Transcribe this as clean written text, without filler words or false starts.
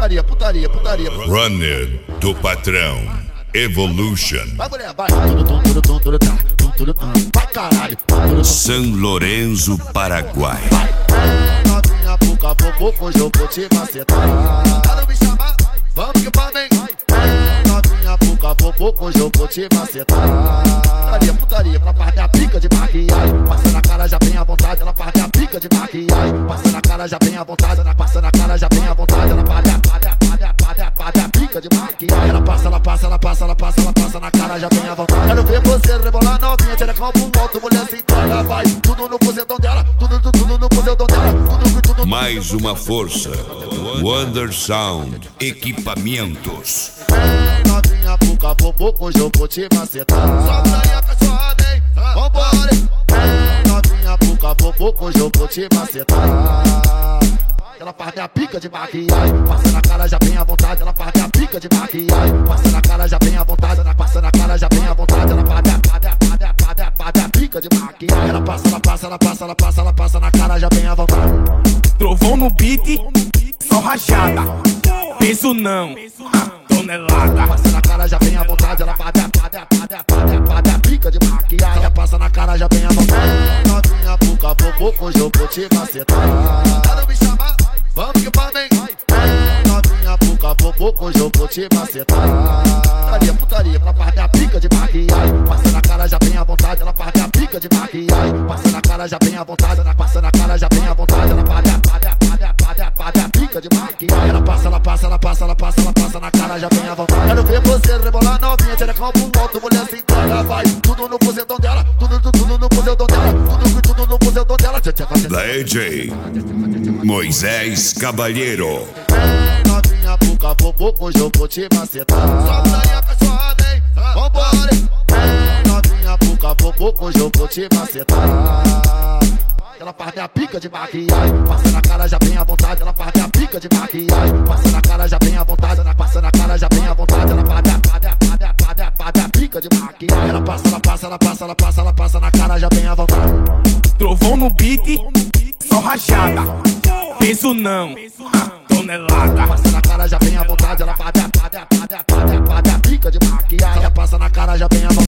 putaria, putaria, putaria. Runner do patrão. Evolution. Vai, mulher, vai. Vai, caralho. São Lourenço, Paraguai. Novinha, puca, popô, hoje eu vou te macetar. Quero me chamar? Vamos que vamos, hein? Novinha, puca, popô, hoje eu vou te macetar. Putaria, putaria, ela parte a pica de maquiagem. Passa na cara, já vem à vontade, ela parte a pica de maquiagem. Passa na cara, já vem à vontade, ela passa na cara, já vem à vontade, ela parte a pica de maquiagem. Ela passa na cara, já vem à vontade. Quero ver você rebolar novinha, tira com pro alto, mulher se entrega, vai. Tudo no buzetão dela, tudo no buzetão dela, tudo. Mais uma força. Wonder Sound Equipamentos. Novinha, puca, popô, hoje eu vou te macetar. Sobe daí a pessoada, hein? Vambora, hein? Novinha, puca, popô, hoje eu vou te macetar. Ela parte a pica de maquiagem. Passa na cara, já vem à vontade, ela parte a pica de maquiagem. Passa na cara, já vem à vontade, ela passa na cara, já vem à vontade, ela parte a pica de maquiagem. Ela passa na cara, já vem à vontade. Trovão no beat, só rachada. Peso não, tonelada. Passa na cara, já vem à vontade, ela parte a pica de maquiagem. Ela passa na cara, já vem à vontade. Novinha, puca, popô, hoje eu vou te macetar. Quero me chamar? Vamos que vamos, hein? Novinha, puca, popô, hoje eu vou te macetar. Putaria, ela parte a pica de maquiagem. Passa na cara, já vem à vontade, ela parte a pica de maquiagem. Passa na cara, já vem à vontade, ela passa na cara, já vem à vontade, ela parte a pica de maquiagem. Ela passa na cara, já vem à vontade. Quero ver você rebolar novinha, tira com pro alto, mulher se entrega, vai. Tudo no buzetão dela, tudo no buzetão dela, tudo no buzetão dela. Da EJ Moisés Cavalheiro. Novinha, puca, popô, hoje eu vou te macetar. Sobe daí a pessoada, hein? Vambora, hein? Novinha, puca, popô, hoje eu vou te macetar. Ela parte a pica de maquiagem. Passa na cara, já vem à vontade, ela parte a pica de maquiagem. Passa na cara, já vem à vontade, ela passa na cara, já vem à vontade, ela parte a pica de maquiagem. Ela passa na cara, já vem à vontade. Trovão no beat, só rachada. Peso não, tonelada. Passa na cara, já vem à vontade, ela parte a pica de maquiagem. Ela passa na cara, já vem à vontade.